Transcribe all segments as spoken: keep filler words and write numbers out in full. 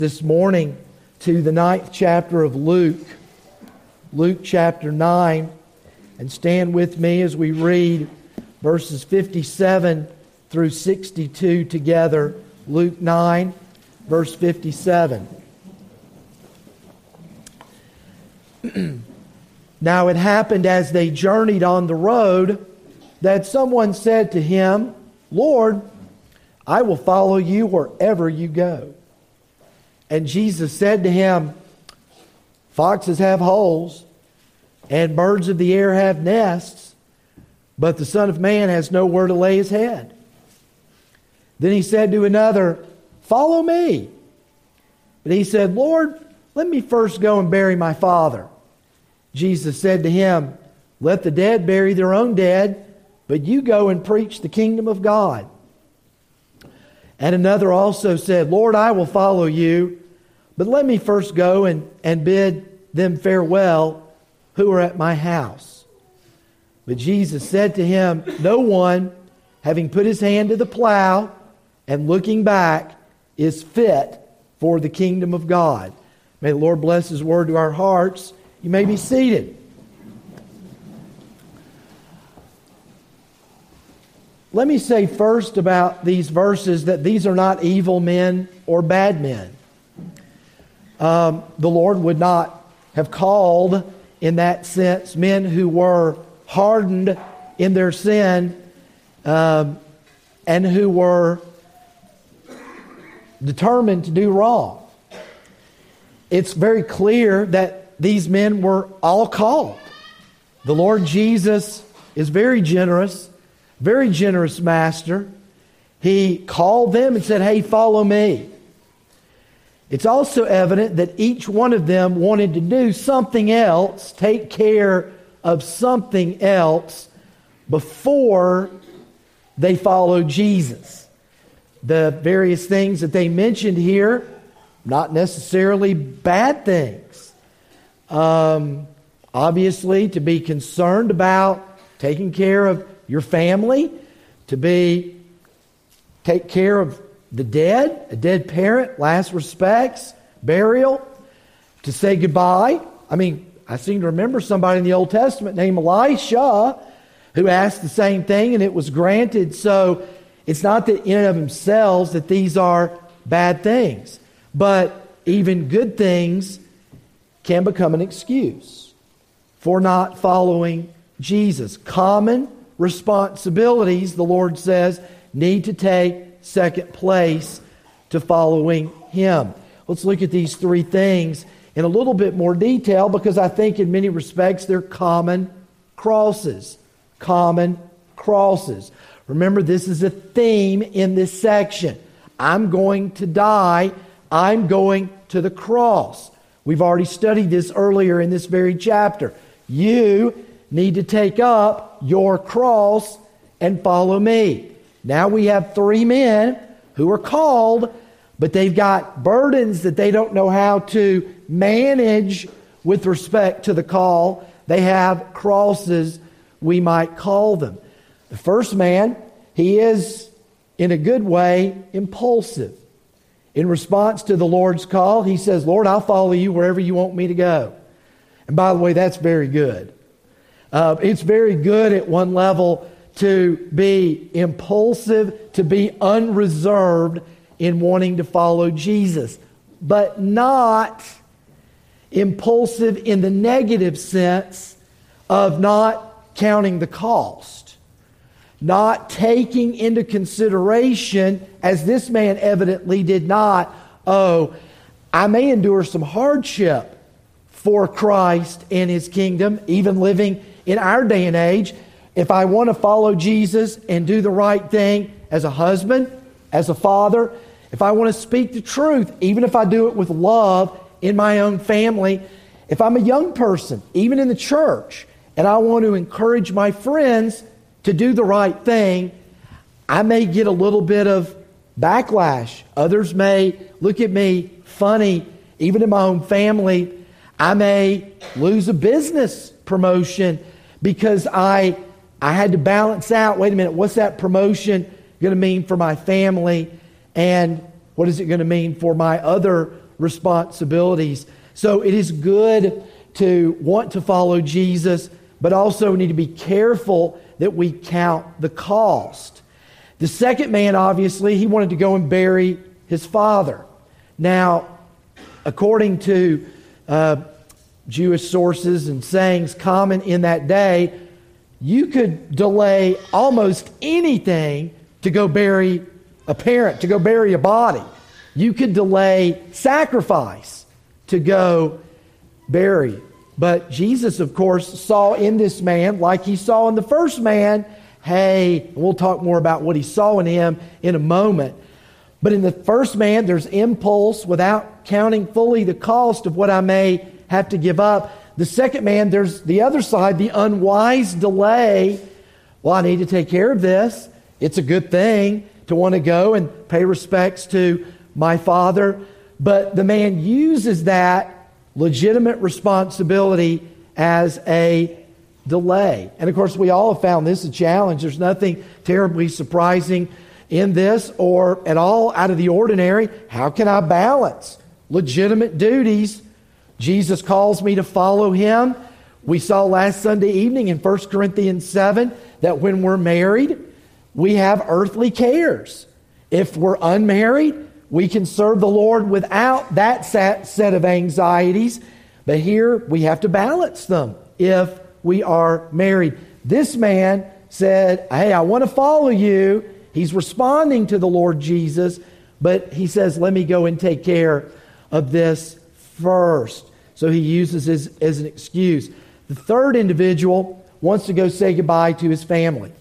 this morning to the ninth chapter of Luke, Luke chapter nine, and stand with me as we read verses fifty-seven through sixty-two together. Luke nine, verse fifty-seven. Now it happened as they journeyed on the road that someone said to him, "Lord, I will follow you wherever you go." And Jesus said to him, "Foxes have holes, and birds of the air have nests, but the Son of Man has nowhere to lay his head." Then he said to another, "Follow me." But he said, "Lord, let me first go and bury my father." Jesus said to him, "Let the dead bury their own dead, but you go and preach the kingdom of God." And another also said, "Lord, I will follow you, but let me first go and, and bid them farewell who are at my house." But Jesus said to him, "No one, having put his hand to the plow and looking back, is fit for the kingdom of God." May the Lord bless His word to our hearts. You may be seated. Let me say first about these verses that these are not evil men or bad men. Um, the Lord would not have called, in that sense, men who were hardened in their sin um, and who were determined to do wrong. It's very clear that these men were all called. The Lord Jesus is very generous, very generous master. He called them and said, "Hey, follow me." It's also evident that each one of them wanted to do something else, take care of something else before they followed Jesus. The various things that they mentioned here, not necessarily bad things. Um, obviously, to be concerned about taking care of your family, to be take care of the dead, a dead parent, last respects, burial, to say goodbye. I mean, I seem to remember somebody in the Old Testament named Elisha who asked the same thing and it was granted. So it's not that in and of themselves that these are bad things, but even good things can become an excuse for not following Jesus. Common responsibilities, the Lord says, need to take second place to following Him. Let's look at these three things in a little bit more detail because I think in many respects they're common crosses. Common crosses. Remember, this is a theme in this section. I'm going to die. I'm going to the cross. We've already studied this earlier in this very chapter. You need to take up your cross and follow me. Now we have three men who are called, but they've got burdens that they don't know how to manage with respect to the call. They have crosses, we might call them. The first man, he is, in a good way, impulsive. In response to the Lord's call, he says, "Lord, I'll follow you wherever you want me to go." And by the way, that's very good. Uh, it's very good at one level to be impulsive, to be unreserved in wanting to follow Jesus, but not impulsive in the negative sense of not counting the cost, not taking into consideration, as this man evidently did not, oh, I may endure some hardship for Christ and His kingdom, even living in our day and age. If I want to follow Jesus and do the right thing as a husband, as a father, if I want to speak the truth, even if I do it with love in my own family, if I'm a young person, even in the church, and I want to encourage my friends to do the right thing, I may get a little bit of backlash. Others may look at me funny, even in my own family. I may lose a business promotion because I I had to balance out, wait a minute, what's that promotion going to mean for my family? And what is it going to mean for my other responsibilities. So it is good to want to follow Jesus, but also we need to be careful that we count the cost. The second man, obviously, he wanted to go and bury his father. Now, according to uh, Jewish sources and sayings common in that day, you could delay almost anything to go bury a parent, to go bury a body. You could delay sacrifice to go bury. But Jesus, of course, saw in this man, like he saw in the first man, hey, and we'll talk more about what he saw in him in a moment. But in the first man, there's impulse without counting fully the cost of what I may have to give up. The second man, there's the other side, the unwise delay. Well, I need to take care of this. It's a good thing to want to go and pay respects to my father. But the man uses that legitimate responsibility as a delay. And of course, we all have found this a challenge. There's nothing terribly surprising in this or at all out of the ordinary. How can I balance legitimate duties? Jesus calls me to follow him. We saw last Sunday evening in First Corinthians seven that when we're married, we have earthly cares. If we're unmarried, we can serve the Lord without that set of anxieties. But here we have to balance them if we are married. This man said, hey, I want to follow you. He's responding to the Lord Jesus, but he says, let me go and take care of this first. So he uses this as an excuse. The third individual wants to go say goodbye to his family.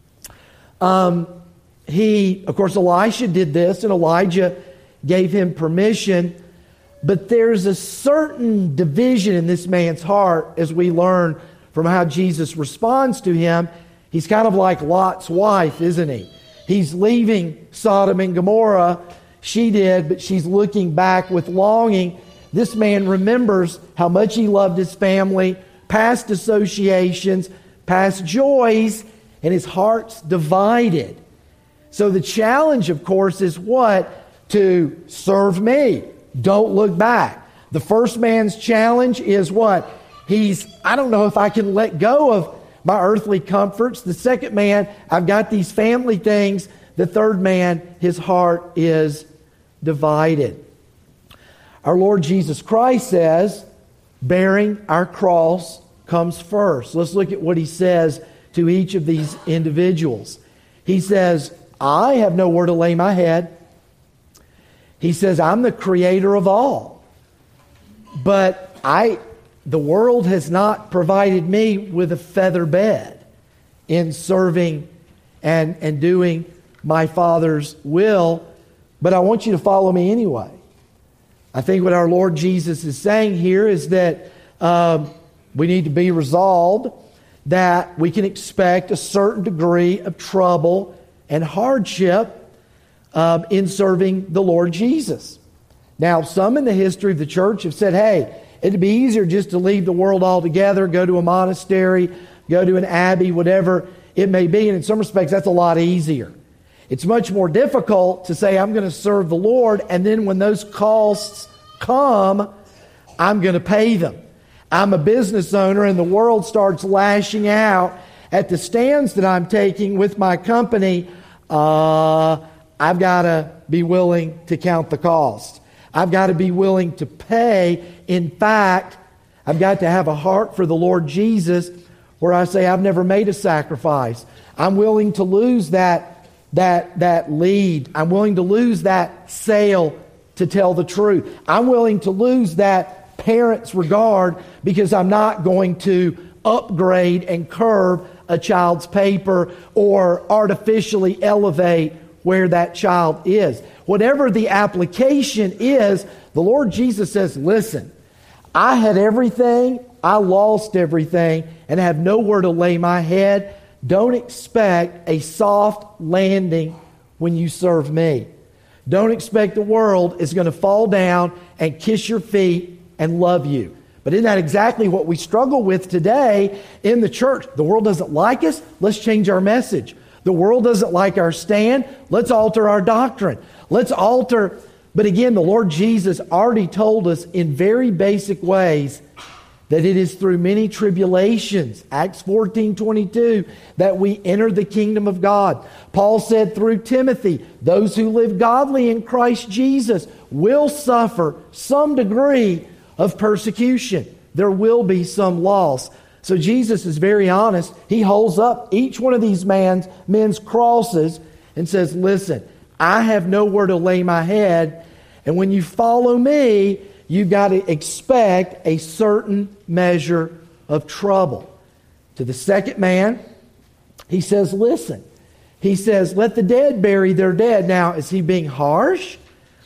Um, he, of course, Elisha did this, and Elijah gave him permission. But there's a certain division in this man's heart as we learn from how Jesus responds to him. He's kind of like Lot's wife, isn't he? He's leaving Sodom and Gomorrah. She did, but she's looking back with longing. This man remembers how much he loved his family, past associations, past joys, and his heart's divided. So the challenge, of course, is what? To serve me. Don't look back. The first man's challenge is what? He's, I don't know if I can let go of my earthly comforts. The second man, I've got these family things. The third man, his heart is divided. Our Lord Jesus Christ says, bearing our cross comes first. Let's look at what he says to each of these individuals. He says, I have nowhere to lay my head. He says, I'm the creator of all. But I, the world has not provided me with a feather bed in serving and, and doing my Father's will. But I want you to follow me anyway. I think what our Lord Jesus is saying here is that um, we need to be resolved that we can expect a certain degree of trouble and hardship um, in serving the Lord Jesus. Now, some in the history of the church have said, hey, it'd be easier just to leave the world altogether, go to a monastery, go to an abbey, whatever it may be. And in some respects, that's a lot easier. It's much more difficult to say, I'm going to serve the Lord, and then when those costs come, I'm going to pay them. I'm a business owner, and the world starts lashing out at the stands that I'm taking with my company. Uh, I've got to be willing to count the cost. I've got to be willing to pay. In fact, I've got to have a heart for the Lord Jesus where I say, I've never made a sacrifice. I'm willing to lose that, that, that lead. I'm willing to lose that sale to tell the truth. I'm willing to lose that parent's regard because I'm not going to upgrade and curb a child's paper or artificially elevate where that child is. Whatever the application is, the Lord Jesus says, listen, I had everything, I lost everything, and have nowhere to lay my head. Don't expect a soft landing when you serve me. Don't expect the world is going to fall down and kiss your feet and love you. But isn't that exactly what we struggle with today in the church? The world doesn't like us. Let's change our message. The world doesn't like our stand. Let's alter our doctrine. Let's alter But again, the Lord Jesus already told us in very basic ways that it is through many tribulations, Acts fourteen twenty-two, that we enter the kingdom of God. Paul said through Timothy, those who live godly in Christ Jesus will suffer some degree of persecution. There will be some loss. So Jesus is very honest. He holds up each one of these man's, men's crosses and says, listen, I have nowhere to lay my head, and when you follow me, you've got to expect a certain measure of trouble. To the second man, he says, listen. He says, let the dead bury their dead. Now, is he being harsh?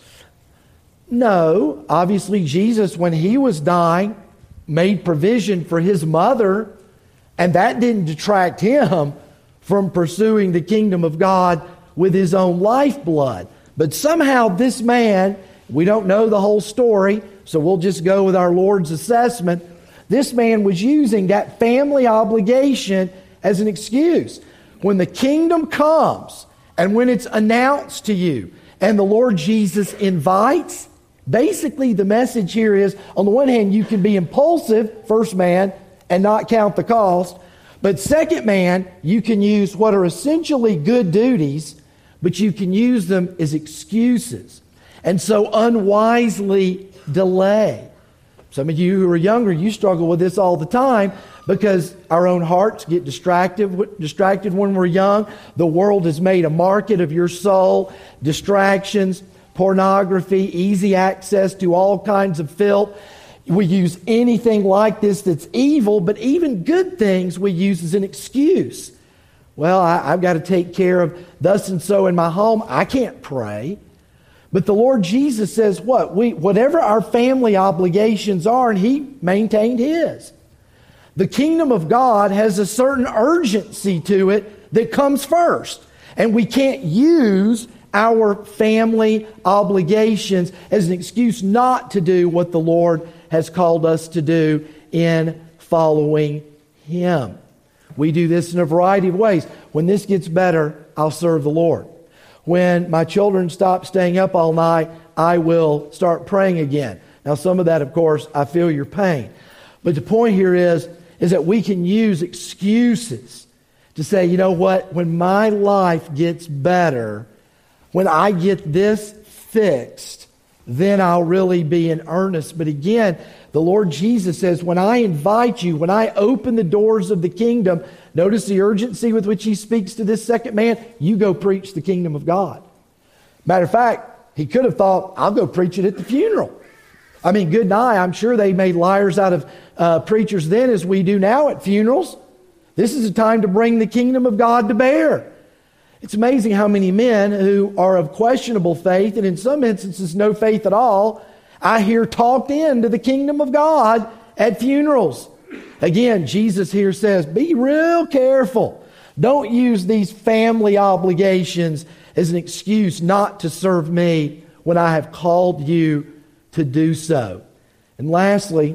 No. Obviously, Jesus, when he was dying, made provision for his mother, and that didn't detract him from pursuing the kingdom of God with his own lifeblood. But somehow this man, we don't know the whole story, so we'll just go with our Lord's assessment. This man was using that family obligation as an excuse. When the kingdom comes and when it's announced to you and the Lord Jesus invites, basically the message here is, on the one hand, you can be impulsive, first man, and not count the cost. But second man, you can use what are essentially good duties, but you can use them as excuses. And so unwisely delay. Some of you who are younger, you struggle with this all the time because our own hearts get distracted, distracted when we're young. The world has made a market of your soul. Distractions, pornography, easy access to all kinds of filth. We use anything like this that's evil, but even good things we use as an excuse. Well, I, I've got to take care of thus and so in my home. I can't pray. But the Lord Jesus says what? We, whatever our family obligations are, and He maintained His. The kingdom of God has a certain urgency to it that comes first. And we can't use our family obligations as an excuse not to do what the Lord has called us to do in following Him. We do this in a variety of ways. When this gets better, I'll serve the Lord. When my children stop staying up all night, I will start praying again. Now, some of that, of course, I feel your pain. But the point here is, is that we can use excuses to say, you know what, when my life gets better, when I get this fixed, then I'll really be in earnest. But again, the Lord Jesus says, when I invite you, when I open the doors of the kingdom, notice the urgency with which He speaks to this second man. You go preach the kingdom of God. Matter of fact, he could have thought, I'll go preach it at the funeral. I mean, good night. I'm sure they made liars out of uh, preachers then as we do now at funerals. This is a time to bring the kingdom of God to bear. It's amazing how many men who are of questionable faith, and in some instances no faith at all, I hear talked into the kingdom of God at funerals. Again, Jesus here says, be real careful. Don't use these family obligations as an excuse not to serve me when I have called you to do so. And lastly,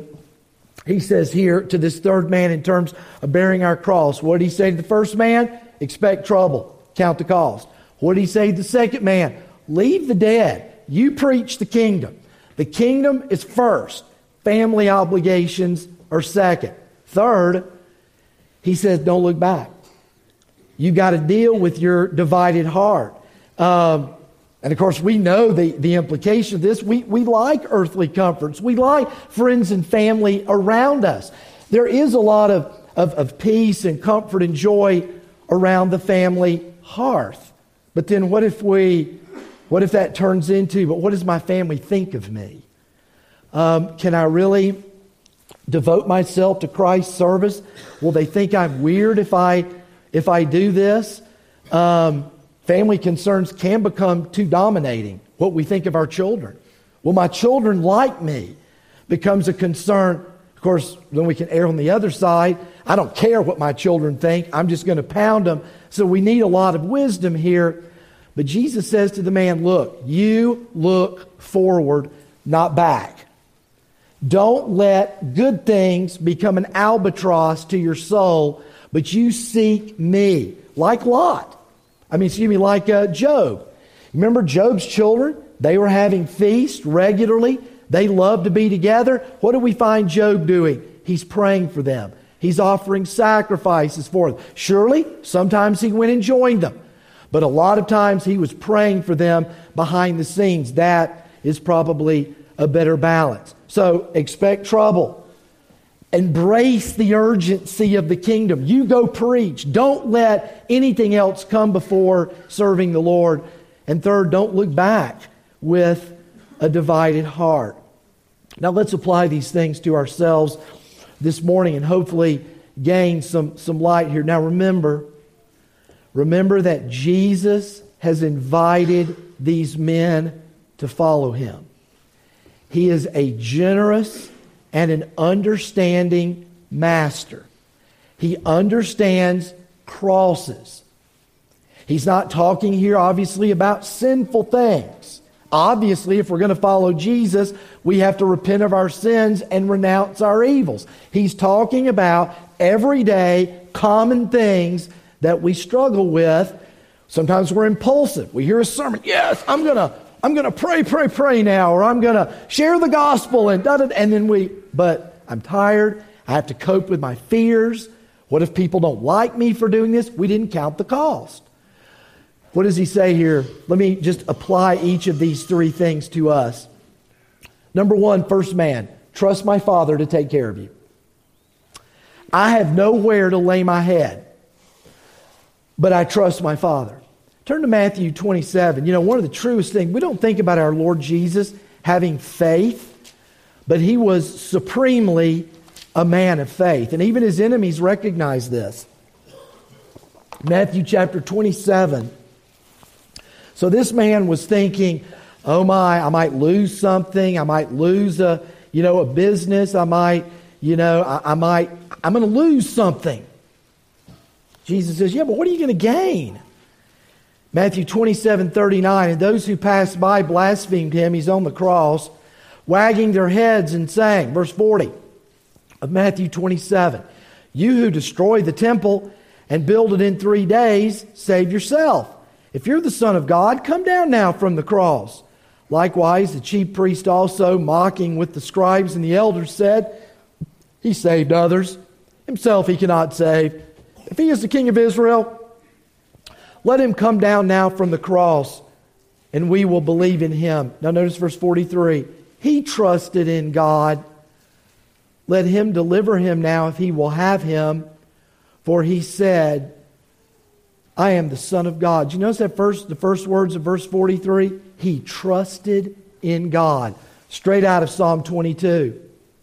he says here to this third man in terms of bearing our cross. What did he say to the first man? Expect trouble. Count the cost. What did he say to the second man? Leave the dead. You preach the kingdom. The kingdom is first. Family obligations are second. Third, he says, don't look back. You've got to deal with your divided heart. Um, and of course, we know the, the implication of this. We, we like earthly comforts. We like friends and family around us. There is a lot of, of, of peace and comfort and joy around the family hearth. But then what if we, what if that turns into, but what does my family think of me? Um, can I really devote myself to Christ's service? Will they think I'm weird if I, if I do this? Um, family concerns can become too dominating, what we think of our children. Will my children like me? Becomes a concern. Of course, then we can err on the other side. I don't care what my children think. I'm just going to pound them. So we need a lot of wisdom here. But Jesus says to the man, look, you look forward, not back. Don't let good things become an albatross to your soul, but you seek me. Like Lot. I mean, excuse me, like uh, Job. Remember Job's children? They were having feasts regularly. They loved to be together. What do we find Job doing? He's praying for them. He's offering sacrifices for them. Surely, sometimes he went and joined them. But a lot of times he was praying for them behind the scenes. That is probably a better balance. So, expect trouble. Embrace the urgency of the kingdom. You go preach. Don't let anything else come before serving the Lord. And third, don't look back with a divided heart. Now let's apply these things to ourselves this morning and hopefully gain some, some light here. Now remember, remember that Jesus has invited these men to follow Him. He is a generous and an understanding master. He understands crosses. He's not talking here, obviously, about sinful things. Obviously, if we're going to follow Jesus, we have to repent of our sins and renounce our evils. He's talking about everyday, common things that we struggle with. Sometimes we're impulsive. We hear a sermon. Yes, I'm going to I'm going to pray, pray, pray now, or I'm going to share the gospel, and da, da, and then we, but I'm tired. I have to cope with my fears. What if people don't like me for doing this? We didn't count the cost. What does he say here? Let me just apply each of these three things to us. Number one, first man, trust my Father to take care of you. I have nowhere to lay my head, but I trust my Father. Turn to Matthew twenty-seven. You know, one of the truest things, we don't think about our Lord Jesus having faith, but He was supremely a man of faith. And even His enemies recognize this. Matthew chapter twenty-seven. So this man was thinking, oh my, I might lose something. I might lose a, you know, a business. I might, you know, I, I might, I'm going to lose something. Jesus says, yeah, but what are you going to gain? Matthew twenty-seven thirty-nine, and those who passed by blasphemed Him. He's on the cross, wagging their heads and saying, verse forty of Matthew twenty-seven, you who destroy the temple and build it in three days, save yourself. If you're the Son of God, come down now from the cross. Likewise, the chief priest also, mocking with the scribes and the elders, said, He saved others. Himself He cannot save. If He is the King of Israel, let Him come down now from the cross, and we will believe in Him. Now notice verse forty-three. He trusted in God. Let Him deliver him now if He will have him. For He said, I am the Son of God. Do you notice that first, the first words of verse forty-three? He trusted in God. Straight out of Psalm twenty-two.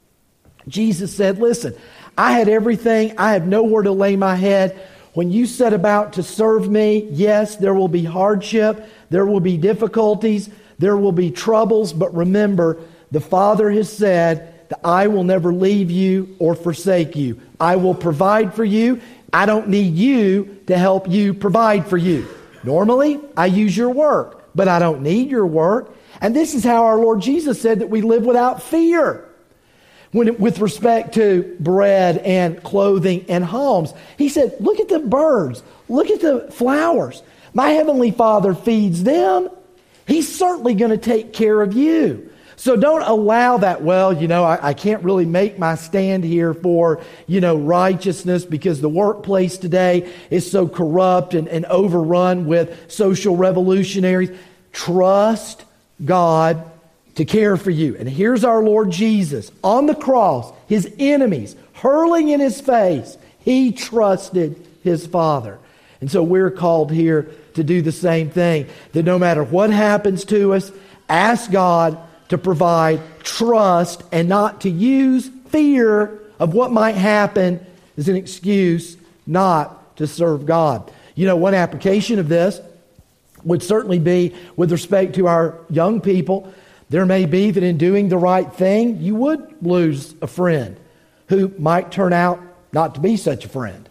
Jesus said, listen, I had everything. I have nowhere to lay my head. When you set about to serve me, yes, there will be hardship. There will be difficulties. There will be troubles. But remember, the Father has said that I will never leave you or forsake you. I will provide for you. I don't need you to help you provide for you. Normally, I use your work, but I don't need your work. And this is how our Lord Jesus said that we live without fear. When, with respect to bread and clothing and homes. He said, look at the birds. Look at the flowers. My Heavenly Father feeds them. He's certainly going to take care of you. So don't allow that, well, you know, I, I can't really make my stand here for, you know, righteousness because the workplace today is so corrupt and, and overrun with social revolutionaries. Trust God to care for you. And here's our Lord Jesus on the cross, His enemies hurling in His face. He trusted His Father. And so we're called here to do the same thing. That no matter what happens to us, ask God to provide trust and not to use fear of what might happen as an excuse not to serve God. You know, one application of this would certainly be with respect to our young people. There may be that in doing the right thing, you would lose a friend who might turn out not to be such a friend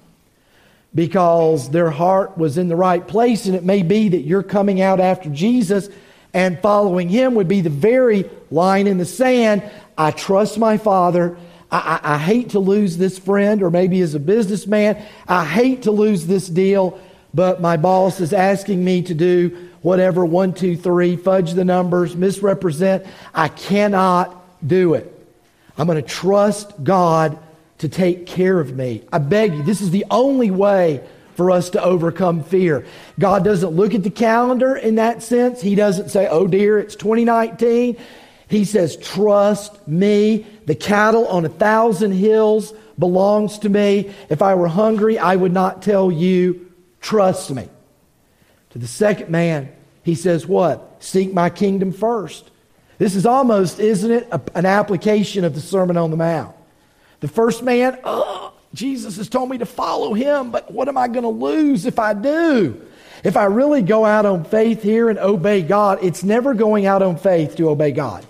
because their heart was in the right place. And it may be that you're coming out after Jesus and following Him would be the very line in the sand. I trust my Father. I, I, I hate to lose this friend, or maybe as a businessman, I hate to lose this deal, but my boss is asking me to do whatever, one, two, three, fudge the numbers, misrepresent. I cannot do it. I'm going to trust God to take care of me. I beg you, this is the only way for us to overcome fear. God doesn't look at the calendar in that sense. He doesn't say, oh dear, it's twenty nineteen. He says, trust me. The cattle on a thousand hills belongs to me. If I were hungry, I would not tell you, trust me. To the second man, he says what? Seek my kingdom first. This is almost, isn't it, a, an application of the Sermon on the Mount. The first man, oh, Jesus has told me to follow him, but what am I going to lose if I do? If I really go out on faith here and obey God, it's never going out on faith to obey God.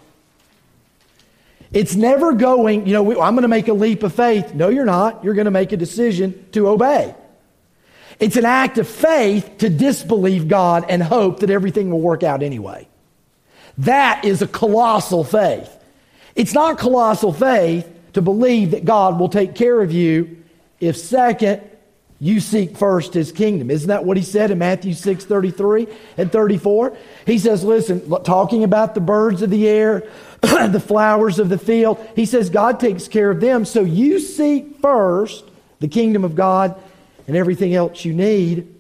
It's never going, you know, I'm going to make a leap of faith. No, you're not. You're going to make a decision to obey. It's an act of faith to disbelieve God and hope that everything will work out anyway. That is a colossal faith. It's not colossal faith to believe that God will take care of you if, second, you seek first His kingdom. Isn't that what He said in Matthew six thirty-three and thirty-four? He says, listen, talking about the birds of the air, the flowers of the field, He says God takes care of them. So you seek first the kingdom of God, and everything else you need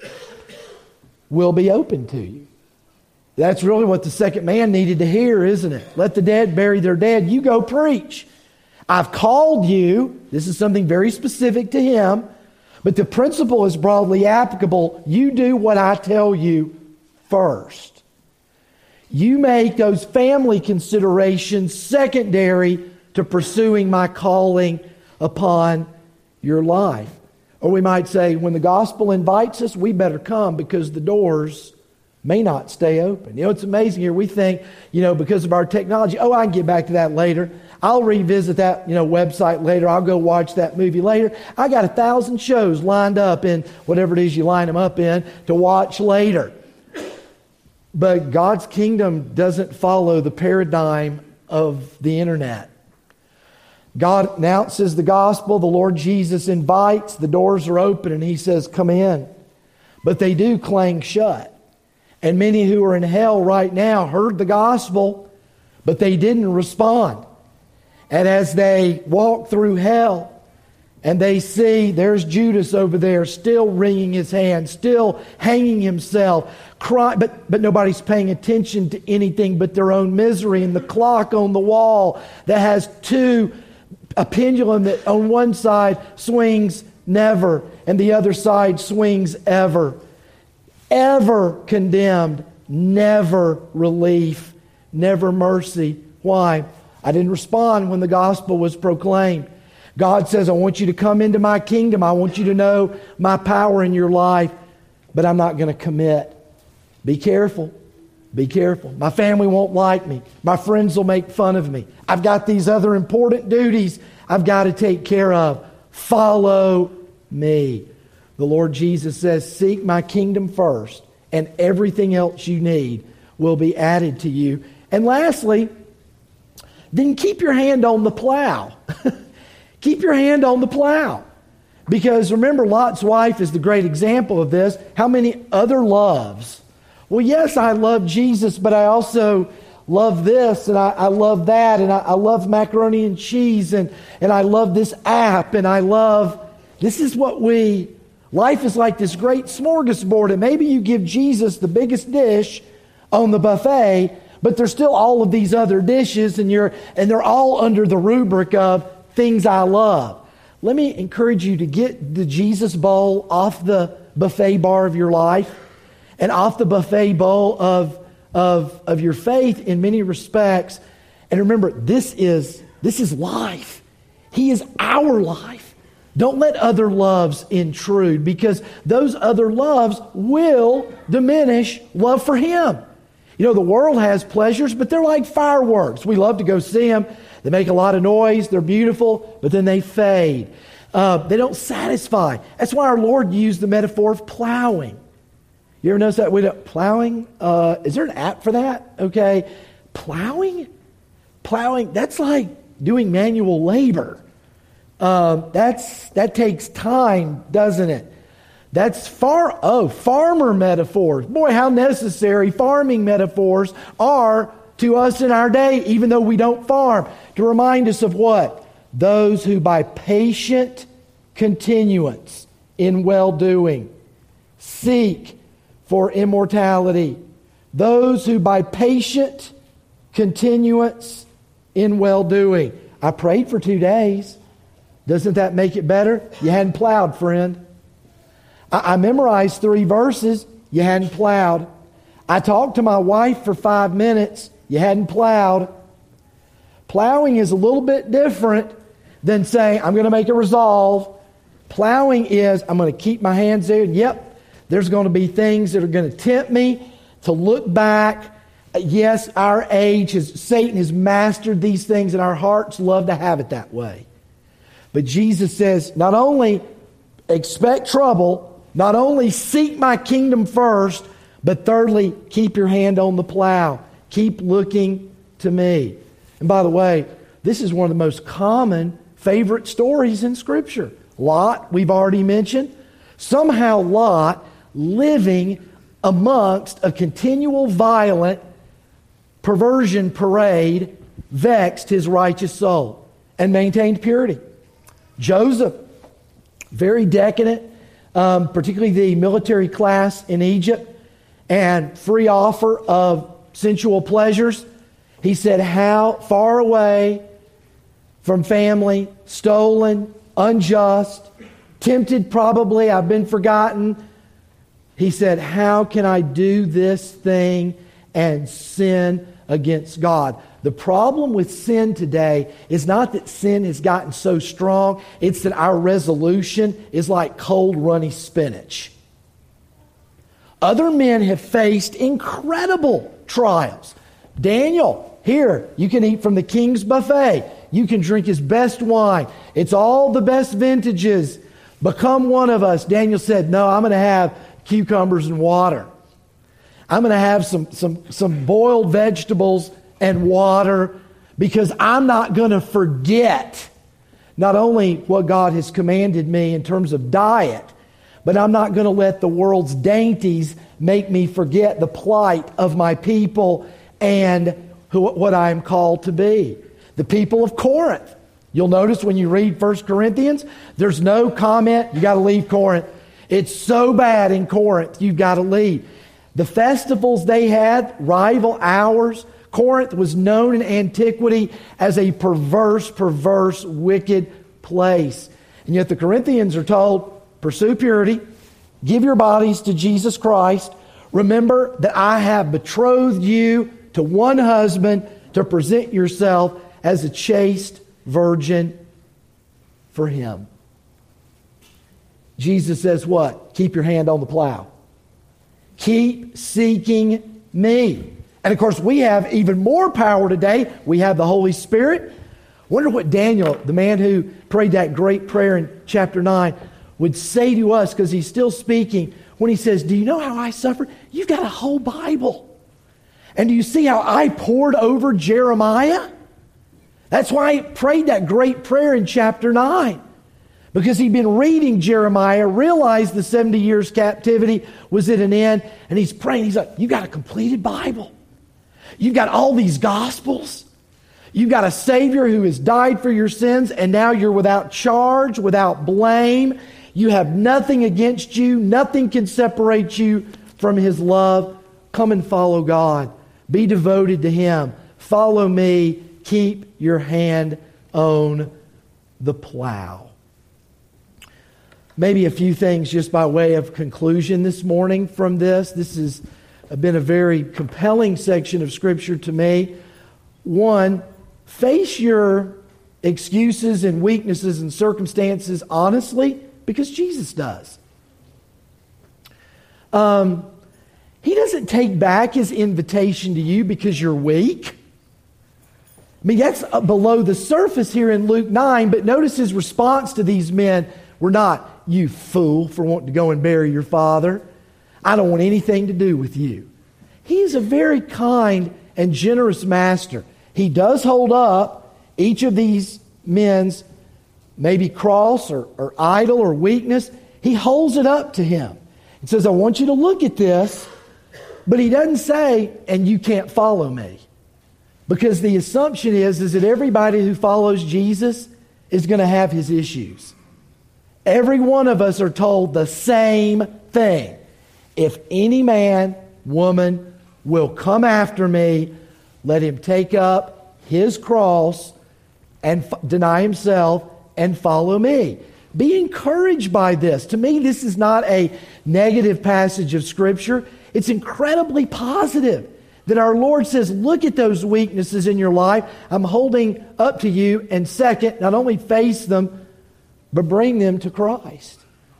will be open to you. That's really what the second man needed to hear, isn't it? Let the dead bury their dead. You go preach. I've called you. This is something very specific to him. But the principle is broadly applicable. You do what I tell you first. You make those family considerations secondary to pursuing my calling upon your life. Or we might say, when the gospel invites us, we better come because the doors may not stay open. You know, it's amazing here. We think, you know, because of our technology, oh, I can get back to that later. I'll revisit that, you know, website later. I'll go watch that movie later. I got a thousand shows lined up in whatever it is you line them up in to watch later. But God's kingdom doesn't follow the paradigm of the internet. God announces the gospel. The Lord Jesus invites. The doors are open and He says, come in. But they do clang shut. And many who are in hell right now heard the gospel, but they didn't respond. And as they walk through hell and they see there's Judas over there still wringing his hands, still hanging himself, crying, but, but nobody's paying attention to anything but their own misery. And the clock on the wall that has two, a pendulum that on one side swings never and the other side swings ever. Ever condemned, never relief, never mercy. Why? I didn't respond when the gospel was proclaimed. God says, I want you to come into my kingdom. I want you to know my power in your life, but I'm not going to commit. Be careful. Be careful. My family won't like me. My friends will make fun of me. I've got these other important duties I've got to take care of. Follow me. The Lord Jesus says, seek my kingdom first, and everything else you need will be added to you. And lastly, then keep your hand on the plow. Keep your hand on the plow. Because remember, Lot's wife is the great example of this. How many other loves? Well, yes, I love Jesus, but I also love this, and I, I love that, and I, I love macaroni and cheese, and, and I love this app, and I love... This is what we... Life is like this great smorgasbord, and maybe you give Jesus the biggest dish on the buffet, but there's still all of these other dishes, and you're and they're all under the rubric of things I love. Let me encourage you to get the Jesus bowl off the buffet bar of your life and off the buffet bowl of, of, of your faith in many respects. And remember, this is this is life. He is our life. Don't let other loves intrude, because those other loves will diminish love for Him. You know, the world has pleasures, but they're like fireworks. We love to go see them. They make a lot of noise. They're beautiful, but then they fade. Uh, they don't satisfy. That's why our Lord used the metaphor of plowing. You ever notice that? We don't, plowing? Uh, is there an app for that? Okay. Plowing? Plowing, that's like doing manual labor. Uh, that's that takes time, doesn't it? That's far, oh, farmer metaphors. Boy, how necessary farming metaphors are to us in our day, even though we don't farm. To remind us of what? Those who by patient continuance in well-doing seek for immortality. Those who by patient continuance in well-doing. I prayed for two days. Doesn't that make it better? You hadn't plowed, friend. I, I memorized three verses. You hadn't plowed. I talked to my wife for five minutes. You hadn't plowed. Plowing is a little bit different than saying, I'm going to make a resolve. Plowing is, I'm going to keep my hands there. Yep, there's going to be things that are going to tempt me to look back. Yes, our age, has, Satan has mastered these things, and our hearts love to have it that way. But Jesus says, not only expect trouble, not only seek my kingdom first, but thirdly, keep your hand on the plow. Keep looking to me. And by the way, this is one of the most common favorite stories in Scripture. Lot, we've already mentioned. Somehow Lot, living amongst a continual violent perversion parade, vexed his righteous soul and maintained purity. Joseph, very decadent, um, particularly the military class in Egypt, and free offer of sensual pleasures. He said, how far away from family, stolen, unjust, tempted probably, I've been forgotten. He said, how can I do this thing and sin against God? The problem with sin today is not that sin has gotten so strong, it's that our resolution is like cold, runny spinach. Other men have faced incredible trials. Daniel, here, you can eat from the king's buffet. You can drink his best wine. It's all the best vintages. Become one of us. Daniel said, no, I'm going to have cucumbers and water. I'm going to have some, some, some boiled vegetables and water, because I'm not going to forget not only what God has commanded me in terms of diet, but I'm not going to let the world's dainties make me forget the plight of my people and who, what I am called to be. The people of Corinth. You'll notice when you read First Corinthians, there's no comment, you got to leave Corinth. It's so bad in Corinth, you've got to leave. The festivals they had rival ours. Corinth was known in antiquity as a perverse, perverse, wicked place. And yet the Corinthians are told, pursue purity, give your bodies to Jesus Christ. Remember that I have betrothed you to one husband to present yourself as a chaste virgin for him. Jesus says what? Keep your hand on the plow. Keep seeking me. And of course, we have even more power today. We have the Holy Spirit. Wonder what Daniel, the man who prayed that great prayer in chapter nine, would say to us, because he's still speaking, when he says, do you know how I suffered? You've got a whole Bible. And do you see how I poured over Jeremiah? That's why he prayed that great prayer in chapter nine. Because he'd been reading Jeremiah, realized the seventy years captivity was at an end, and he's praying. He's like, you got a completed Bible. You've got all these Gospels. You've got a Savior who has died for your sins, and now you're without charge, without blame. You have nothing against you. Nothing can separate you from His love. Come and follow God. Be devoted to Him. Follow me. Keep your hand on the plow. Maybe a few things just by way of conclusion this morning from this. This has been a very compelling section of Scripture to me. One, face your excuses and weaknesses and circumstances honestly, because Jesus does. Um, he doesn't take back His invitation to you because you're weak. I mean, that's below the surface here in Luke nine, but notice His response to these men were not, you fool for wanting to go and bury your father. I don't want anything to do with you. He is a very kind and generous master. He does hold up each of these men's maybe cross or, or idol or weakness. He holds it up to him. He says, I want you to look at this, but he doesn't say, and you can't follow me. Because the assumption is, is that everybody who follows Jesus is going to have his issues. Every one of us are told the same thing. If any man, woman, will come after me, let him take up his cross and f- deny himself and follow me. Be encouraged by this. To me, this is not a negative passage of Scripture. It's incredibly positive that our Lord says, look at those weaknesses in your life. I'm holding up to you. And second, not only face them, but bring them to Christ.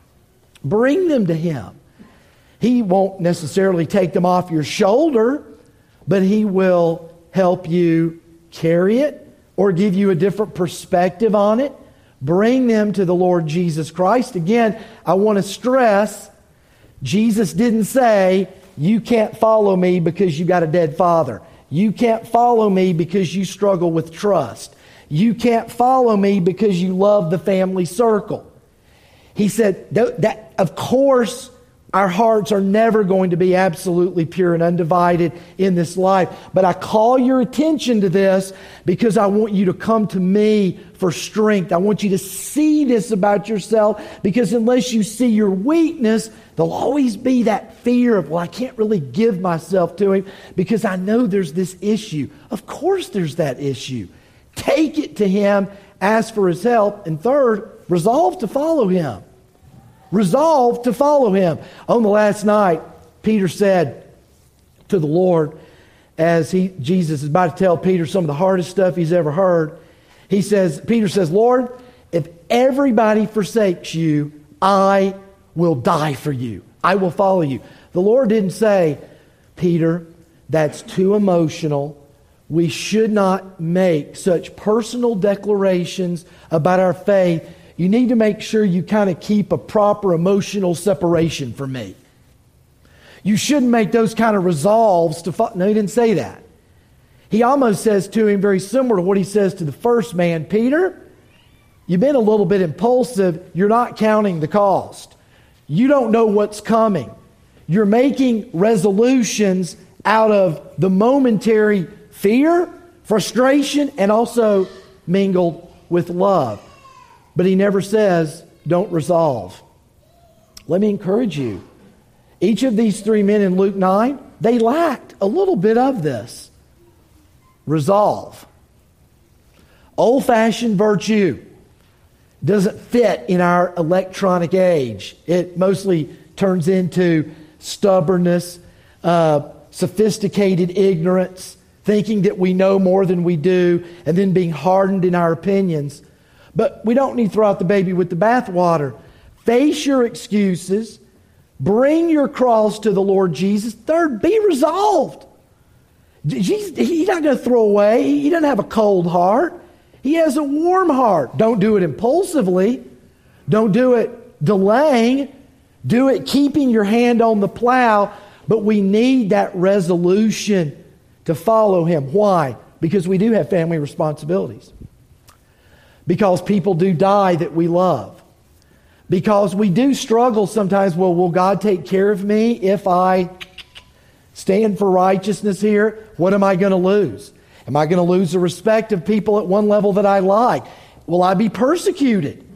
Bring them to Him. He won't necessarily take them off your shoulder, but He will help you carry it or give you a different perspective on it. Bring them to the Lord Jesus Christ. Again, I want to stress, Jesus didn't say, you can't follow me because you got a dead father. You can't follow me because you struggle with trust. You can't follow me because you love the family circle. He said that, that of course, our hearts are never going to be absolutely pure and undivided in this life. But I call your attention to this because I want you to come to me for strength. I want you to see this about yourself, because unless you see your weakness, there'll always be that fear of, well, I can't really give myself to Him because I know there's this issue. Of course there's that issue. Take it to Him, ask for His help, and third, resolve to follow Him. Resolve to follow Him. On the last night, Peter said to the Lord, as he Jesus is about to tell Peter some of the hardest stuff he's ever heard, he says, Peter says, Lord, if everybody forsakes you, I will die for you. I will follow you. The Lord didn't say, Peter, that's too emotional. We should not make such personal declarations about our faith. You need to make sure you kind of keep a proper emotional separation from me. You shouldn't make those kind of resolves to follow. No, He didn't say that. He almost says to him very similar to what He says to the first man, Peter, you've been a little bit impulsive. You're not counting the cost. You don't know what's coming. You're making resolutions out of the momentary fear, frustration, and also mingled with love. But He never says, don't resolve. Let me encourage you. Each of these three men in Luke nine, they lacked a little bit of this. Resolve. Old-fashioned virtue doesn't fit in our electronic age. It mostly turns into stubbornness, uh, sophisticated ignorance, thinking that we know more than we do, and then being hardened in our opinions. But we don't need to throw out the baby with the bathwater. Face your excuses. Bring your cross to the Lord Jesus. Third, be resolved. Jesus, He's not going to throw away. He doesn't have a cold heart. He has a warm heart. Don't do it impulsively. Don't do it delaying. Do it keeping your hand on the plow. But we need that resolution to follow Him. Why? Because we do have family responsibilities. Because people do die that we love. Because we do struggle sometimes. Well, will God take care of me if I stand for righteousness here? What am I going to lose? Am I going to lose the respect of people at one level that I like? Will I be persecuted?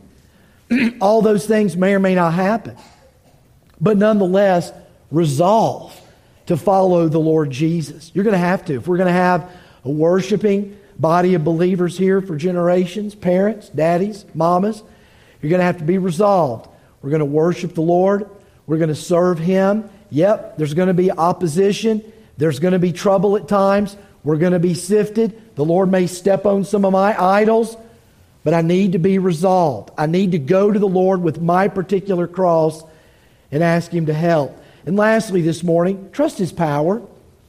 All those things may or may not happen. But nonetheless, resolve to follow the Lord Jesus. You're going to have to. If we're going to have a worshiping body of believers here for generations, parents, daddies, mamas, you're going to have to be resolved. We're going to worship the Lord. We're going to serve Him. Yep, there's going to be opposition. There's going to be trouble at times. We're going to be sifted. The Lord may step on some of my idols, but I need to be resolved. I need to go to the Lord with my particular cross and ask Him to help. And lastly this morning, trust His power.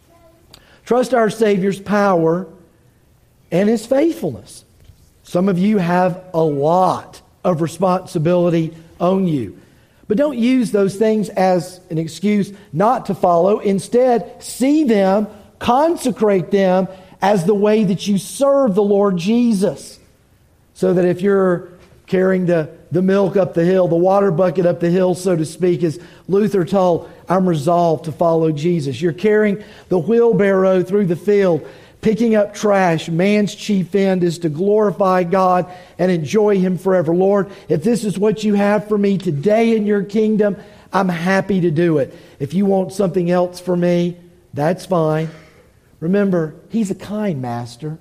Trust our Savior's power and His faithfulness. Some of you have a lot of responsibility on you. But don't use those things as an excuse not to follow. Instead, see them, consecrate them as the way that you serve the Lord Jesus. So that if you're carrying the, the milk up the hill, the water bucket up the hill, so to speak, as Luther told, I'm resolved to follow Jesus. You're carrying the wheelbarrow through the field, picking up trash. Man's chief end is to glorify God and enjoy Him forever. Lord, if this is what you have for me today in your kingdom, I'm happy to do it. If you want something else for me, that's fine. Remember, He's a kind master.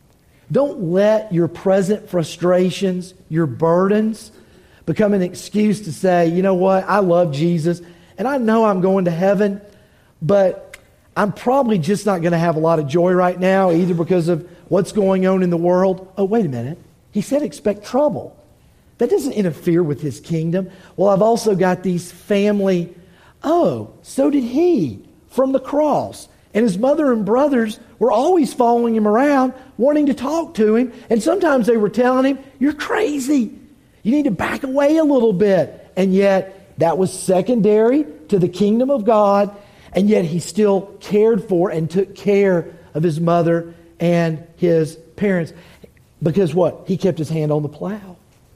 Don't let your present frustrations, your burdens, become an excuse to say, you know what, I love Jesus, and I know I'm going to heaven, but I'm probably just not going to have a lot of joy right now, either because of what's going on in the world. Oh, wait a minute. He said expect trouble. That doesn't interfere with His kingdom. Well, I've also got these family. Oh, so did he from the cross. And his mother and brothers were always following him around, wanting to talk to him. And sometimes they were telling him, you're crazy. You need to back away a little bit. And yet, that was secondary to the kingdom of God. And yet, he still cared for and took care of his mother and his parents. Because what? He kept his hand on the plow.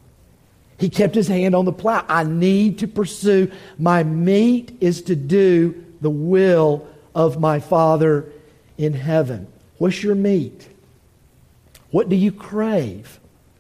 He kept his hand on the plow. I need to pursue. My meat is to do the will of my Father in heaven. What's your meat? What do you crave?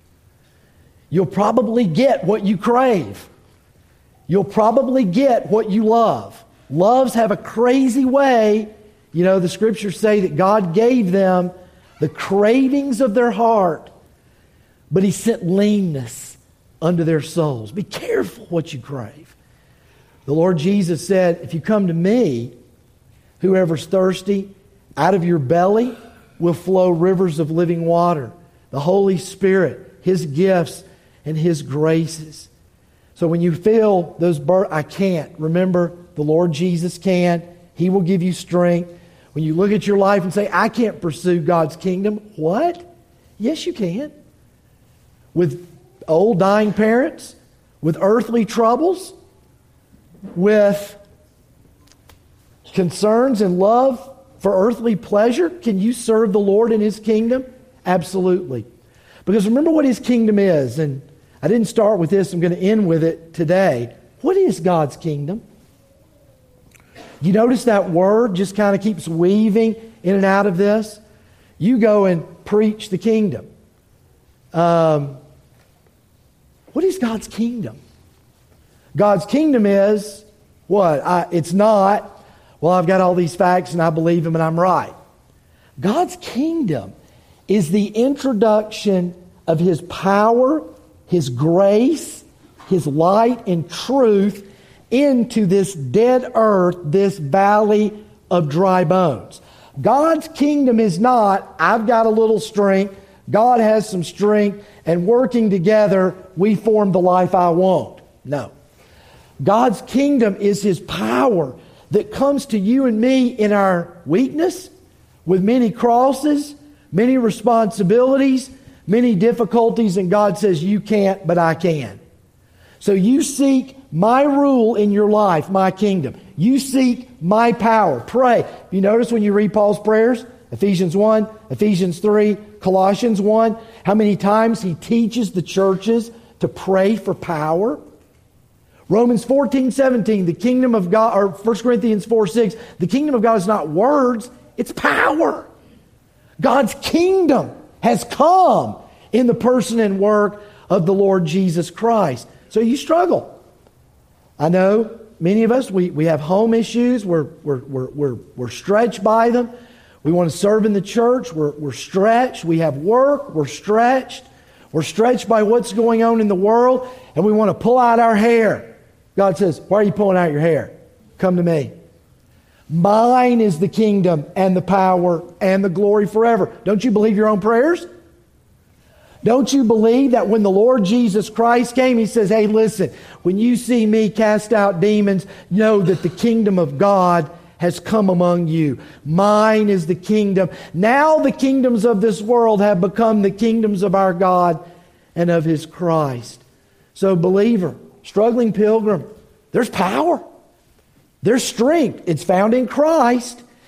You'll probably get what you crave. You'll probably get what you love. Loves have a crazy way. You know, the scriptures say that God gave them the cravings of their heart, but He sent leanness unto their souls. Be careful what you crave. The Lord Jesus said, if you come to me, whoever's thirsty, out of your belly will flow rivers of living water. The Holy Spirit, His gifts, and His graces. So when you feel those bur- I can't. Remember, the Lord Jesus can. He will give you strength. When you look at your life and say, I can't pursue God's kingdom. What? Yes, you can. With old dying parents, with earthly troubles, with concerns and love for earthly pleasure, can you serve the Lord in His kingdom? Absolutely. Because remember what His kingdom is. And I didn't start with this. I'm going to end with it today. What is God's kingdom? You notice that word just kind of keeps weaving in and out of this? You go and preach the kingdom. Um, what is God's kingdom? God's kingdom is what? I, it's not, well, I've got all these facts and I believe them and I'm right. God's kingdom is the introduction of His power, His grace, His light and truth into this dead earth, this valley of dry bones. God's kingdom is not, I've got a little strength, God has some strength, and working together, we form the life I want. No. God's kingdom is His power that comes to you and me in our weakness, with many crosses, many responsibilities, many difficulties, and God says, you can't, but I can. So you seek my rule in your life, my kingdom. You seek my power. Pray. You notice when you read Paul's prayers, Ephesians one, Ephesians three, Colossians one, how many times he teaches the churches to pray for power? Romans fourteen, seventeen, the kingdom of God, or First Corinthians four, six, the kingdom of God is not words, it's power. God's kingdom has come in the person and work of the Lord Jesus Christ. So you struggle. I know many of us, we, we have home issues. We're, we're, we're, we're, we're stretched by them. We want to serve in the church. We're, we're stretched. We have work. We're stretched. We're stretched by what's going on in the world. And we want to pull out our hair. God says, why are you pulling out your hair? Come to me. Mine is the kingdom and the power and the glory forever. Don't you believe your own prayers? Don't you believe that when the Lord Jesus Christ came, He says, hey, listen, when you see me cast out demons, know that the kingdom of God has come among you. Mine is the kingdom. Now the kingdoms of this world have become the kingdoms of our God and of His Christ. So believer, struggling pilgrim, there's power. There's strength. It's found in Christ.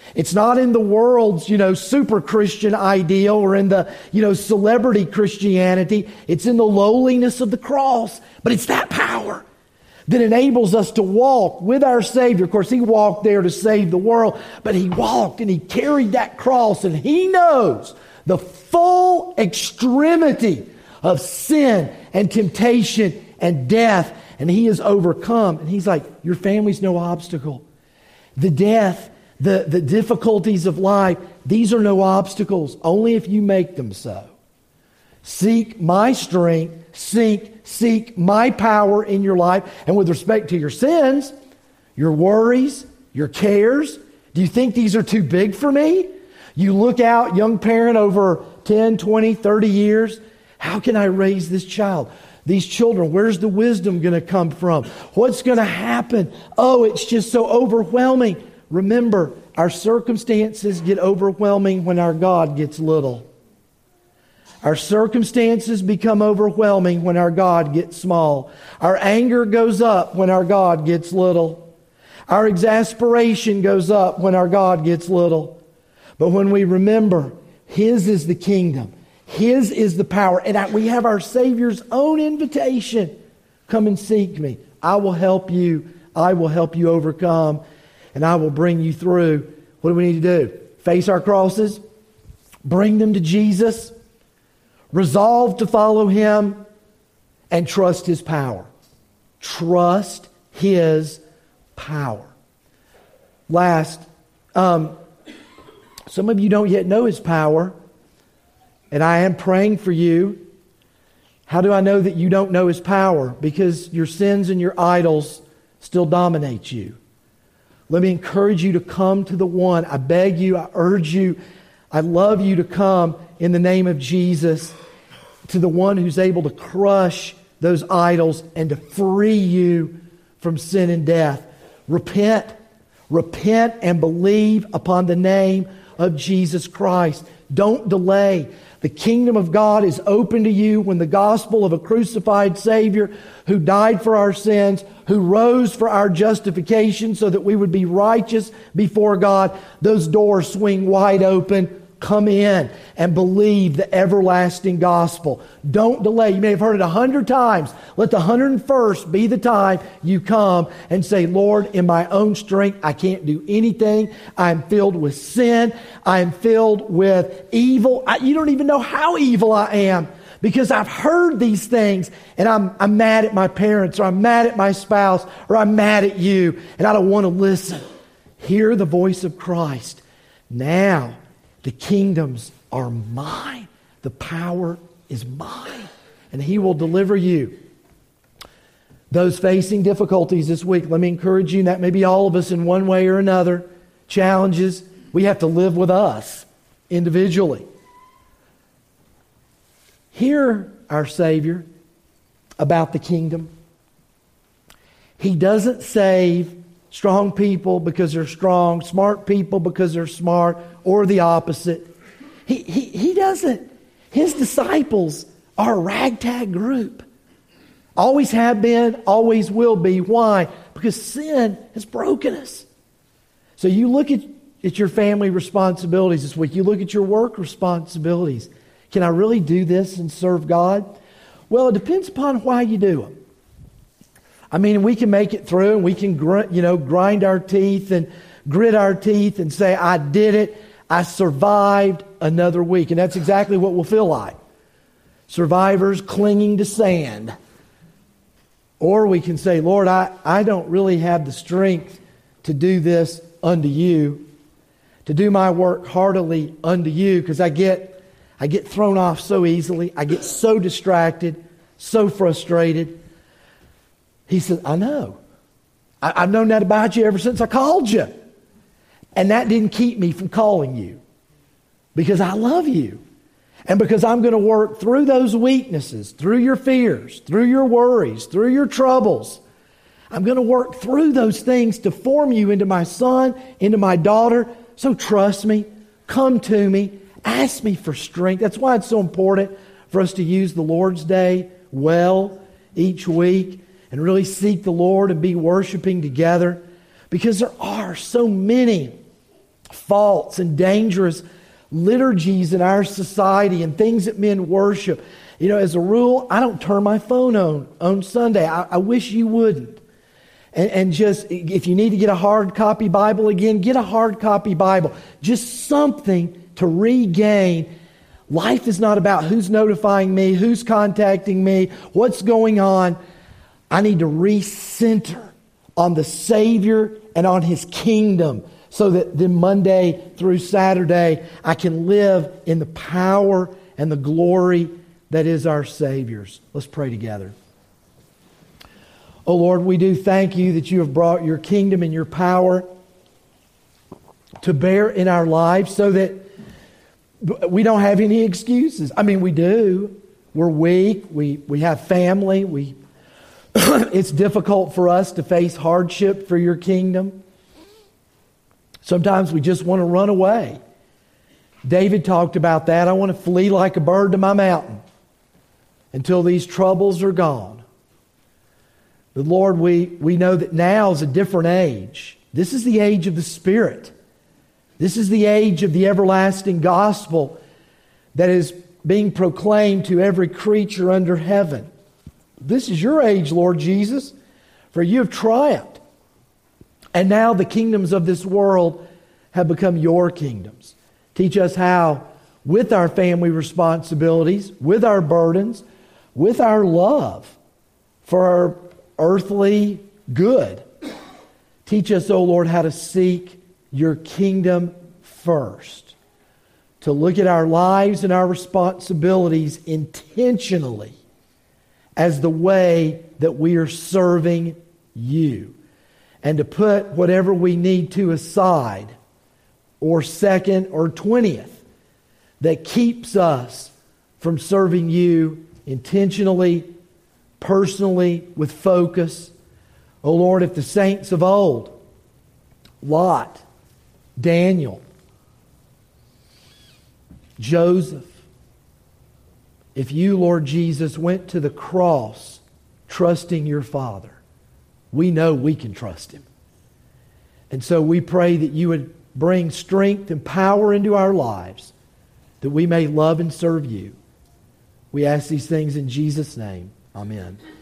It's not in the world's, you know, super Christian ideal or in the, you know, celebrity Christianity. It's in the lowliness of the cross. But it's that power that enables us to walk with our Savior. Of course, He walked there to save the world, but He walked and He carried that cross, and He knows the full extremity of sin and temptation and death, and He has overcome. And He's like, your family's no obstacle. The death, the, the difficulties of life, these are no obstacles, only if you make them so. Seek my strength, seek, seek my power in your life. And with respect to your sins, your worries, your cares, do you think these are too big for me? You look out, young parent, over ten, twenty, thirty years. How can I raise this child? These children, where's the wisdom going to come from? What's going to happen? Oh, it's just so overwhelming. Remember, our circumstances get overwhelming when our God gets little. Our circumstances become overwhelming when our God gets small. Our anger goes up when our God gets little. Our exasperation goes up when our God gets little. But when we remember, His is the kingdom, His is the power, and we have our Savior's own invitation. Come and seek me. I will help you. I will help you overcome, and I will bring you through. What do we need to do? Face our crosses, bring them to Jesus, resolve to follow Him, and trust His power. Trust His power. Last, um, some of you don't yet know His power, and I am praying for you. How do I know that you don't know His power? Because your sins and your idols still dominate you. Let me encourage you to come to the one. I beg you, I urge you, I love you to come in the name of Jesus to the one who's able to crush those idols and to free you from sin and death. Repent. Repent and believe upon the name of Jesus Christ. Don't delay. The kingdom of God is open to you when the gospel of a crucified Savior who died for our sins, who rose for our justification so that we would be righteous before God. Those doors swing wide open. Come in and believe the everlasting gospel. Don't delay. You may have heard it a hundred times. Let the hundred and first be the time you come and say, Lord, in my own strength, I can't do anything. I'm filled with sin. I'm filled with evil. I, you don't even know how evil I am because I've heard these things and I'm, I'm mad at my parents or I'm mad at my spouse or I'm mad at you and I don't want to listen. Hear the voice of Christ. Now, the kingdoms are mine. The power is mine. And He will deliver you. Those facing difficulties this week, let me encourage you, and that may be all of us in one way or another, challenges, we have to live with us individually. Hear our Savior about the kingdom. He doesn't save strong people because they're strong, smart people because they're smart, or the opposite. He, he, he doesn't. His disciples are a ragtag group. Always have been, always will be. Why? Because sin has broken us. So you look at, at your family responsibilities this week. You look at your work responsibilities. Can I really do this and serve God? Well, it depends upon why you do them. I mean, we can make it through and we can, gr- you know, grind our teeth and grit our teeth and say, I did it. I survived another week. And that's exactly what we'll feel like. Survivors clinging to sand. Or we can say, Lord, I, I don't really have the strength to do this unto you, to do my work heartily unto you, because I get, I get thrown off so easily. I get so distracted, so frustrated. He said, I know. I, I've known that about you ever since I called you. And that didn't keep me from calling you. Because I love you. And because I'm going to work through those weaknesses, through your fears, through your worries, through your troubles. I'm going to work through those things to form you into my son, into my daughter. So trust me. Come to me. Ask me for strength. That's why it's so important for us to use the Lord's Day well each week. And really seek the Lord and be worshiping together. Because there are so many false and dangerous liturgies in our society and things that men worship. You know, as a rule, I don't turn my phone on on Sunday. I, I wish you wouldn't. And, and just, if you need to get a hard copy Bible again, get a hard copy Bible. Just something to regain. Life is not about who's notifying me, who's contacting me, what's going on. I need to recenter on the Savior and on His kingdom, so that then Monday through Saturday I can live in the power and the glory that is our Savior's. Let's pray together. Oh Lord, we do thank You that You have brought Your kingdom and Your power to bear in our lives, so that we don't have any excuses. I mean, we do. We're weak. We, we have family. We it's difficult for us to face hardship for Your kingdom. Sometimes we just want to run away. David talked about that. I want to flee like a bird to my mountain until these troubles are gone. But Lord, we, we know that now is a different age. This is the age of the Spirit. This is the age of the everlasting gospel that is being proclaimed to every creature under heaven. This is Your age, Lord Jesus, for You have triumphed. And now the kingdoms of this world have become Your kingdoms. Teach us how, with our family responsibilities, with our burdens, with our love for our earthly good, teach us, O Lord, how to seek Your kingdom first. To look at our lives and our responsibilities intentionally as the way that we are serving You. And to put whatever we need to aside, or second or twentieth, that keeps us from serving You intentionally, personally, with focus. Oh Lord, if the saints of old, Lot, Daniel, Joseph, if You, Lord Jesus, went to the cross trusting Your Father, we know we can trust Him. And so we pray that You would bring strength and power into our lives, that we may love and serve You. We ask these things in Jesus' name. Amen.